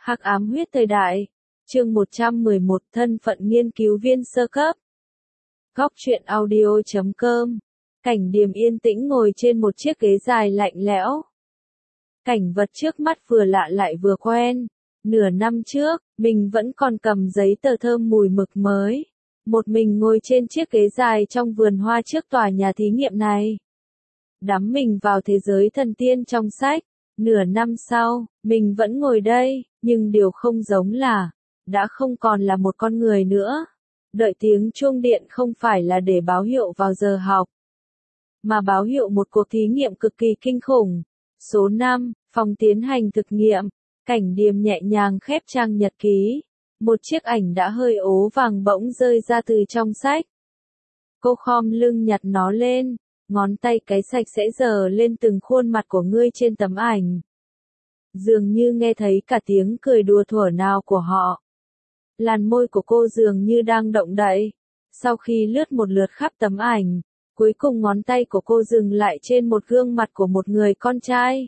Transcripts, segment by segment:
Hắc ám huyết thời đại. Chương 111 thân phận nghiên cứu viên sơ cấp. Góc truyện audio.com. Cảnh Điềm yên tĩnh ngồi trên một chiếc ghế dài lạnh lẽo. Cảnh vật trước mắt vừa lạ lại vừa quen. Nửa năm trước, mình vẫn còn cầm giấy tờ thơm mùi mực mới. Một mình ngồi trên chiếc ghế dài trong vườn hoa trước tòa nhà thí nghiệm này. Đắm mình vào thế giới thần tiên trong sách. Nửa năm sau, mình vẫn ngồi đây, nhưng điều không giống là, đã không còn là một con người nữa. Đợi tiếng chuông điện không phải là để báo hiệu vào giờ học, mà báo hiệu một cuộc thí nghiệm cực kỳ kinh khủng. Số 5, phòng tiến hành thực nghiệm. Cảnh Điềm nhẹ nhàng khép trang nhật ký. Một chiếc ảnh đã hơi ố vàng bỗng rơi ra từ trong sách. Cô khom lưng nhặt nó lên, ngón tay cái sạch sẽ giở lên từng khuôn mặt của ngươi trên tấm ảnh. Dường như nghe thấy cả tiếng cười đùa thuở nào của họ. Làn môi của cô dường như đang động đậy. Sau khi lướt một lượt khắp tấm ảnh, cuối cùng ngón tay của cô dừng lại trên một gương mặt của một người con trai.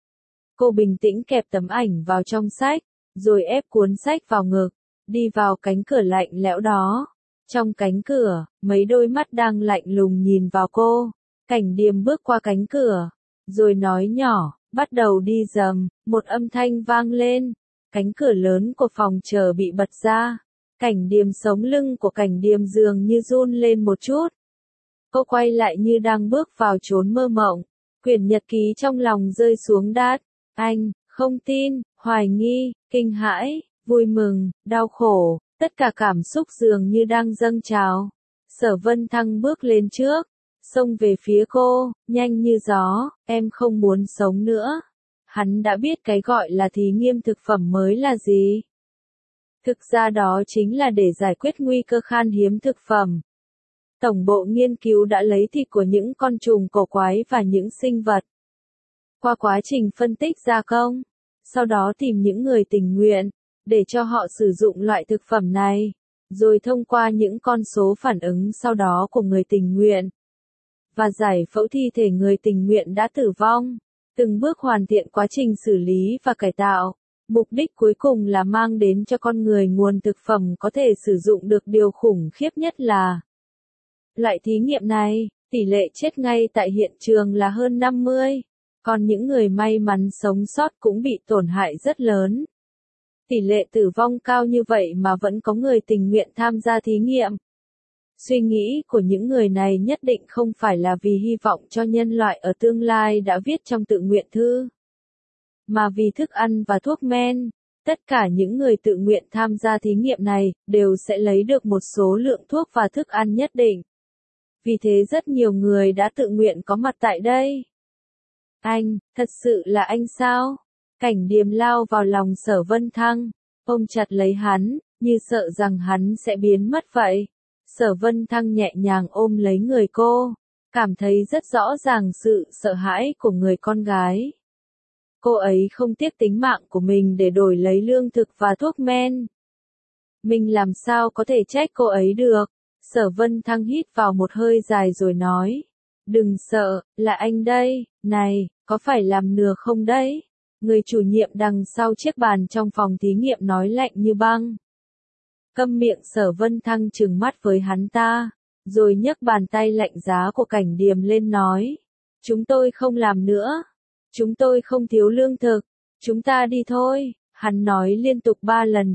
Cô bình tĩnh kẹp tấm ảnh vào trong sách, rồi ép cuốn sách vào ngực, đi vào cánh cửa lạnh lẽo đó. Trong cánh cửa, mấy đôi mắt đang lạnh lùng nhìn vào cô. Cảnh Điềm bước qua cánh cửa, rồi nói nhỏ, bắt đầu đi dầm, một âm thanh vang lên. Cánh cửa lớn của phòng chờ bị bật ra. Cảnh Điềm sống lưng của Cảnh Điềm dường như run lên một chút. Cô quay lại như đang bước vào chốn mơ mộng. Quyển nhật ký trong lòng rơi xuống đát. Anh, không tin, hoài nghi, kinh hãi, vui mừng, đau khổ, tất cả cảm xúc dường như đang dâng trào. Sở Vân Thăng bước lên trước, xông về phía cô, nhanh như gió, em không muốn sống nữa. Hắn đã biết cái gọi là thí nghiệm thực phẩm mới là gì. Thực ra đó chính là để giải quyết nguy cơ khan hiếm thực phẩm. Tổng bộ nghiên cứu đã lấy thịt của những con trùng cổ quái và những sinh vật. Qua quá trình phân tích gia công, sau đó tìm những người tình nguyện, để cho họ sử dụng loại thực phẩm này, rồi thông qua những con số phản ứng sau đó của người tình nguyện, và giải phẫu thi thể người tình nguyện đã tử vong, từng bước hoàn thiện quá trình xử lý và cải tạo. Mục đích cuối cùng là mang đến cho con người nguồn thực phẩm có thể sử dụng được. Điều khủng khiếp nhất là loại thí nghiệm này, tỷ lệ chết ngay tại hiện trường là hơn 50, còn những người may mắn sống sót cũng bị tổn hại rất lớn. Tỷ lệ tử vong cao như vậy mà vẫn có người tình nguyện tham gia thí nghiệm. Suy nghĩ của những người này nhất định không phải là vì hy vọng cho nhân loại ở tương lai đã viết trong tự nguyện thư, mà vì thức ăn và thuốc men. Tất cả những người tự nguyện tham gia thí nghiệm này đều sẽ lấy được một số lượng thuốc và thức ăn nhất định. Vì thế rất nhiều người đã tự nguyện có mặt tại đây. Anh, thật sự là anh sao? Cảnh Điềm lao vào lòng Sở Vân Thăng, ôm chặt lấy hắn, như sợ rằng hắn sẽ biến mất vậy. Sở Vân Thăng nhẹ nhàng ôm lấy người cô, cảm thấy rất rõ ràng sự sợ hãi của người con gái. Cô ấy không tiếc tính mạng của mình để đổi lấy lương thực và thuốc men. Mình làm sao có thể trách cô ấy được? Sở Vân Thăng hít vào một hơi dài rồi nói. Đừng sợ, là anh đây, này, có phải làm nừa không đấy? Người chủ nhiệm đằng sau chiếc bàn trong phòng thí nghiệm nói lạnh như băng. Câm miệng. Sở Vân Thăng trừng mắt với hắn ta, rồi nhấc bàn tay lạnh giá của Cảnh Điềm lên nói. Chúng tôi không làm nữa. Chúng tôi không thiếu lương thực. Chúng ta đi thôi. Hắn nói liên tục 3 lần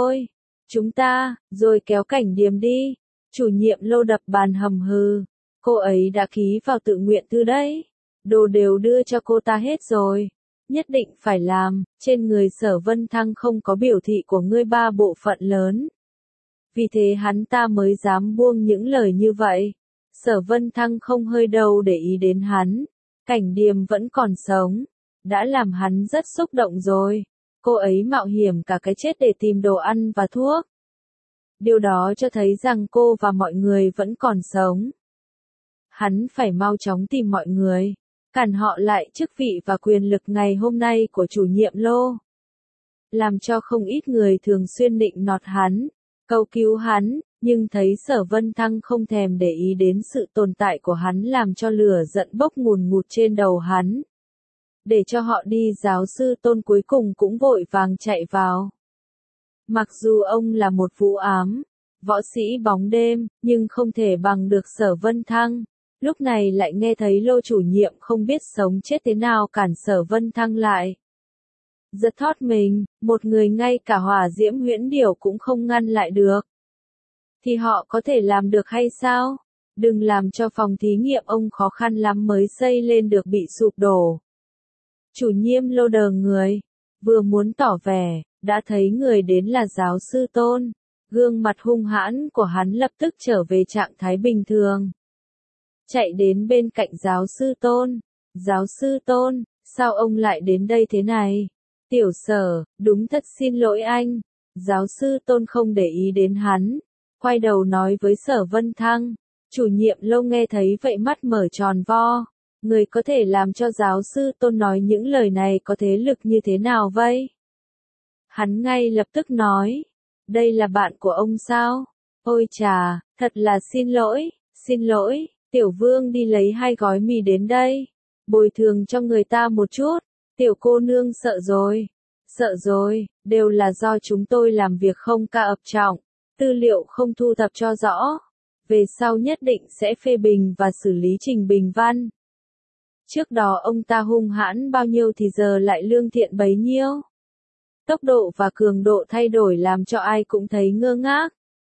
chúng ta, rồi kéo Cảnh Điềm đi. Chủ nhiệm Lô đập bàn hầm hừ. Cô ấy đã ký vào tự nguyện thư đấy. Đồ đều đưa cho cô ta hết rồi. Nhất định phải làm. Trên người Sở Vân Thăng không có biểu thị của ngươi 3 bộ phận lớn. Vì thế hắn ta mới dám buông những lời như vậy. Sở Vân Thăng không hơi đâu để ý đến hắn. Cảnh Điềm vẫn còn sống. Đã làm hắn rất xúc động rồi. Cô ấy mạo hiểm cả cái chết để tìm đồ ăn và thuốc. Điều đó cho thấy rằng cô và mọi người vẫn còn sống. Hắn phải mau chóng tìm mọi người, cản họ lại chức vị và quyền lực ngày hôm nay của chủ nhiệm Lô. Làm cho không ít người thường xuyên định nọt hắn, cầu cứu hắn, nhưng thấy Sở Vân Thăng không thèm để ý đến sự tồn tại của hắn làm cho lửa giận bốc ngùn ngụt trên đầu hắn. để cho họ đi. Giáo sư Tôn cuối cùng cũng vội vàng chạy vào. Mặc dù ông là một vũ ám, võ sĩ bóng đêm, nhưng không thể bằng được Sở Vân Thăng. Lúc này lại nghe thấy Lô chủ nhiệm không biết sống chết thế nào cản Sở Vân Thăng lại. Giật thót mình, một người ngay cả hỏa diễm huyễn điểu cũng không ngăn lại được. Thì họ có thể làm được hay sao? Đừng làm cho phòng thí nghiệm ông khó khăn lắm mới xây lên được bị sụp đổ. Chủ nhiệm Lô đờ người, vừa muốn tỏ vẻ, đã thấy người đến là giáo sư Tôn. Gương mặt hung hãn của hắn lập tức trở về trạng thái bình thường. Chạy đến bên cạnh giáo sư Tôn. Giáo sư Tôn, sao ông lại đến đây thế này? Tiểu Sở, đúng thật xin lỗi anh. Giáo sư Tôn không để ý đến hắn. Quay đầu nói với Sở Vân Thăng. Chủ nhiệm Lô nghe thấy vậy mắt mở tròn vo. Người có thể làm cho giáo sư Tôn nói những lời này có thế lực như thế nào vậy? Hắn ngay lập tức nói. Đây là bạn của ông sao? Ôi chà, thật là xin lỗi, Tiểu Vương đi lấy 2 gói mì đến đây. Bồi thường cho người ta một chút. Tiểu cô nương sợ rồi, đều là do chúng tôi làm việc không ca ập trọng, tư liệu không thu thập cho rõ. Về sau nhất định sẽ phê bình và xử lý trình bình văn. Trước đó ông ta hung hãn bao nhiêu thì giờ lại lương thiện bấy nhiêu. Tốc độ và cường độ thay đổi làm cho ai cũng thấy ngơ ngác.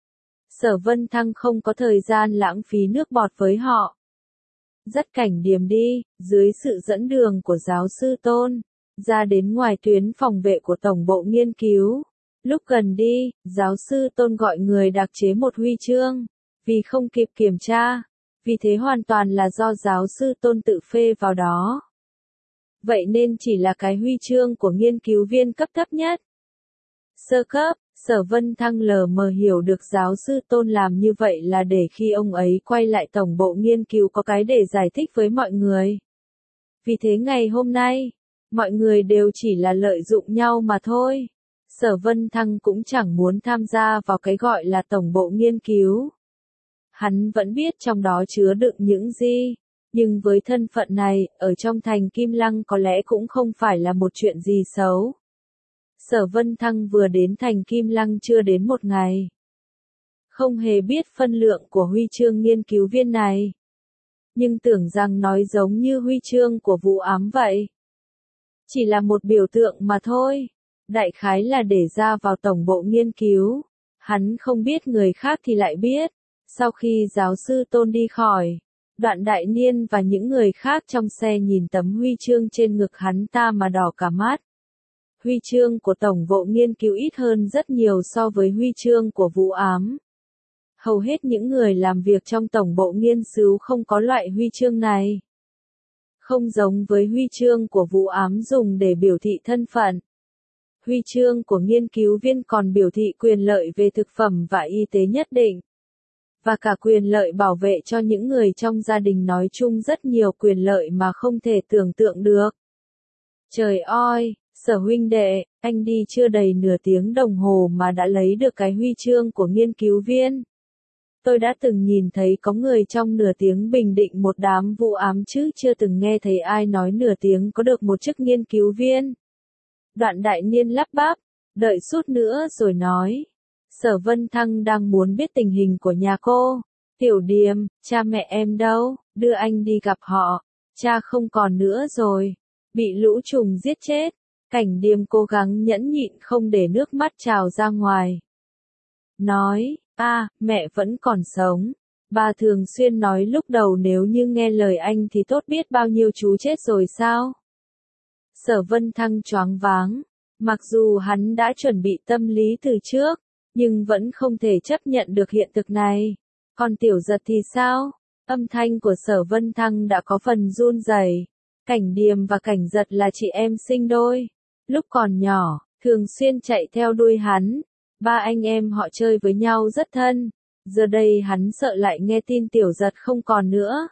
Sở Vân Thăng không có thời gian lãng phí nước bọt với họ. Dắt Cảnh Điềm đi, dưới sự dẫn đường của giáo sư Tôn, ra đến ngoài tuyến phòng vệ của Tổng bộ Nghiên cứu. Lúc gần đi, giáo sư Tôn gọi người đặc chế một huy chương, vì không kịp kiểm tra, vì thế hoàn toàn là do giáo sư Tôn tự phê vào đó. Vậy nên chỉ là cái huy chương của nghiên cứu viên cấp thấp nhất. Sơ cấp, Sở Vân Thăng lờ mờ hiểu được giáo sư Tôn làm như vậy là để khi ông ấy quay lại tổng bộ nghiên cứu có cái để giải thích với mọi người. Vì thế ngày hôm nay, mọi người đều chỉ là lợi dụng nhau mà thôi. Sở Vân Thăng cũng chẳng muốn tham gia vào cái gọi là tổng bộ nghiên cứu. Hắn vẫn biết trong đó chứa đựng những gì. Nhưng với thân phận này, ở trong thành Kim Lăng có lẽ cũng không phải là một chuyện gì xấu. Sở Vân Thăng vừa đến thành Kim Lăng chưa đến 1 ngày. Không hề biết phân lượng của huy chương nghiên cứu viên này. Nhưng tưởng rằng nói giống như huy chương của vụ ám vậy. Chỉ là một biểu tượng mà thôi. Đại khái là để ra vào tổng bộ nghiên cứu. Hắn không biết người khác thì lại biết. Sau khi giáo sư Tôn đi khỏi, Đoạn Đại Niên và những người khác trong xe nhìn tấm huy chương trên ngực hắn ta mà đỏ cả mắt. Huy chương của tổng bộ nghiên cứu ít hơn rất nhiều so với huy chương của vụ ám. Hầu hết những người làm việc trong tổng bộ nghiên cứu không có loại huy chương này. Không giống với huy chương của vụ ám dùng để biểu thị thân phận. Huy chương của nghiên cứu viên còn biểu thị quyền lợi về thực phẩm và y tế nhất định. Và cả quyền lợi bảo vệ cho những người trong gia đình, nói chung rất nhiều quyền lợi mà không thể tưởng tượng được. Trời ơi, Sở huynh đệ, anh đi chưa đầy nửa tiếng đồng hồ mà đã lấy được cái huy chương của nghiên cứu viên. Tôi đã từng nhìn thấy có người trong nửa tiếng bình định một đám vụ ám chứ chưa từng nghe thấy ai nói nửa tiếng có được một chức nghiên cứu viên. Đoạn Đại Niên lắp bắp, đợi chút nữa rồi nói. Sở Vân Thăng đang muốn biết tình hình của nhà cô. Tiểu Điềm, cha mẹ em đâu, đưa anh đi gặp họ. Cha không còn nữa rồi, bị lũ trùng giết chết. Cảnh Điềm cố gắng nhẫn nhịn không để nước mắt trào ra ngoài. Nói, mẹ vẫn còn sống. Bà thường xuyên nói lúc đầu nếu như nghe lời anh thì tốt biết bao nhiêu chú chết rồi sao. Sở Vân Thăng choáng váng. Mặc dù hắn đã chuẩn bị tâm lý từ trước, nhưng vẫn không thể chấp nhận được hiện thực này. Còn Tiểu Giật thì sao? Âm thanh của Sở Vân Thăng đã có phần run rẩy. Cảnh Điềm và Cảnh Giật là chị em sinh đôi. Lúc còn nhỏ, thường xuyên chạy theo đuôi hắn. Ba anh em họ chơi với nhau rất thân. Giờ đây hắn sợ lại nghe tin Tiểu Giật không còn nữa.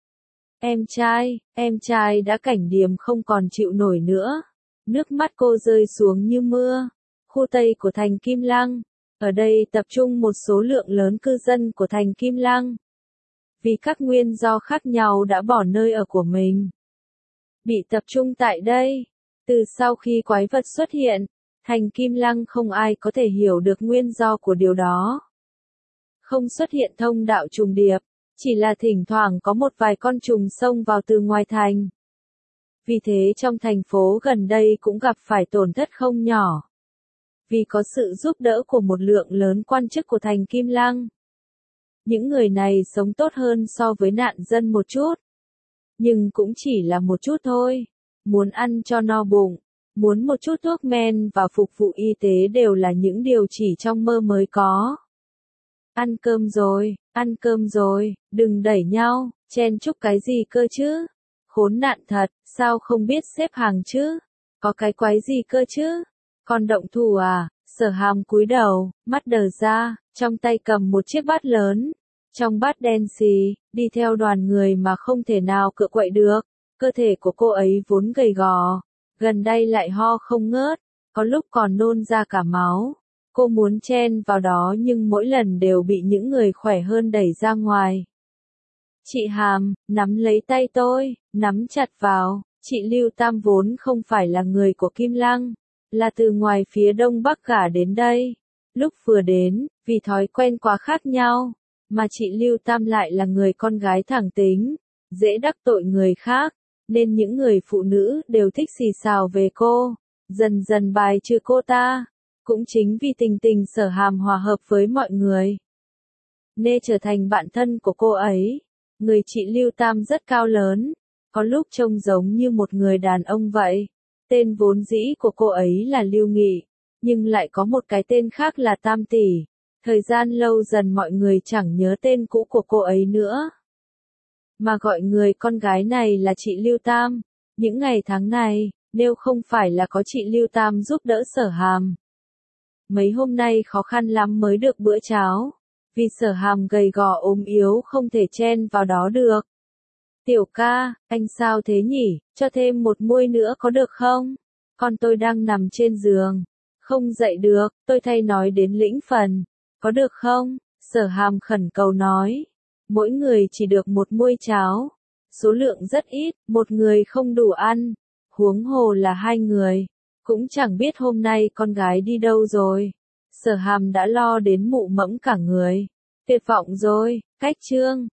Em trai đã. Cảnh Điềm không còn chịu nổi nữa. Nước mắt cô rơi xuống như mưa. Khu Tây của thành Kim Lăng. Ở đây tập trung một số lượng lớn cư dân của thành Kim Lăng. Vì các nguyên do khác nhau đã bỏ nơi ở của mình. bị tập trung tại đây. Từ sau khi quái vật xuất hiện, thành Kim Lăng không ai có thể hiểu được nguyên do của điều đó. Không xuất hiện thông đạo trùng điệp, chỉ là thỉnh thoảng có một vài con trùng xông vào từ ngoài thành. Vì thế trong thành phố gần đây cũng gặp phải tổn thất không nhỏ. Vì có sự giúp đỡ của một lượng lớn quan chức của thành Kim Lăng. Những người này sống tốt hơn so với nạn dân một chút. Nhưng cũng chỉ là một chút thôi. Muốn ăn cho no bụng, muốn một chút thuốc men và phục vụ y tế đều là những điều chỉ trong mơ mới có. Ăn cơm rồi, đừng đẩy nhau, chen chúc cái gì cơ chứ? Khốn nạn thật, sao không biết xếp hàng chứ? Có cái quái gì cơ chứ? Còn động thủ à? Sở Hàm cúi đầu, mắt đờ ra, trong tay cầm một chiếc bát lớn. Trong bát đen xì, đi theo đoàn người mà không thể nào cựa quậy được. Cơ thể của cô ấy vốn gầy gò, gần đây lại ho không ngớt, có lúc còn nôn ra cả máu. Cô muốn chen vào đó nhưng mỗi lần đều bị những người khỏe hơn đẩy ra ngoài. Chị Hàm, nắm lấy tay tôi, nắm chặt vào. Chị Lưu Tam vốn không phải là người của Kim Lăng, là từ ngoài phía đông bắc gả đến đây. Lúc vừa đến, vì thói quen quá khác nhau, mà chị Lưu Tam lại là người con gái thẳng tính, dễ đắc tội người khác, nên những người phụ nữ đều thích xì xào về cô, dần dần bài trừ cô ta. Cũng chính vì tình tình Sở Hàm hòa hợp với mọi người, nên trở thành bạn thân của cô ấy. Người chị Lưu Tam rất cao lớn, có lúc trông giống như một người đàn ông vậy. Tên vốn dĩ của cô ấy là Lưu Nghị, nhưng lại có một cái tên khác là Tam Tỷ. Thời gian lâu dần mọi người chẳng nhớ tên cũ của cô ấy nữa, mà gọi người con gái này là chị Lưu Tam. Những ngày tháng này, nếu không phải là có chị Lưu Tam giúp đỡ Sở Hàm, mấy hôm nay khó khăn lắm mới được bữa cháo, vì Sở Hàm gầy gò ốm yếu không thể chen vào đó được. Tiểu ca, anh sao thế nhỉ, cho thêm một muôi nữa có được không? Con tôi đang nằm trên giường, không dậy được, tôi thay nói đến lĩnh phần, có được không? Sở Hàm khẩn cầu nói, mỗi người chỉ được một muôi cháo, số lượng rất ít, một người không đủ ăn, huống hồ là hai người, cũng chẳng biết hôm nay con gái đi đâu rồi. Sở Hàm đã lo đến mụ mẫm cả người, tuyệt vọng rồi. Cách chương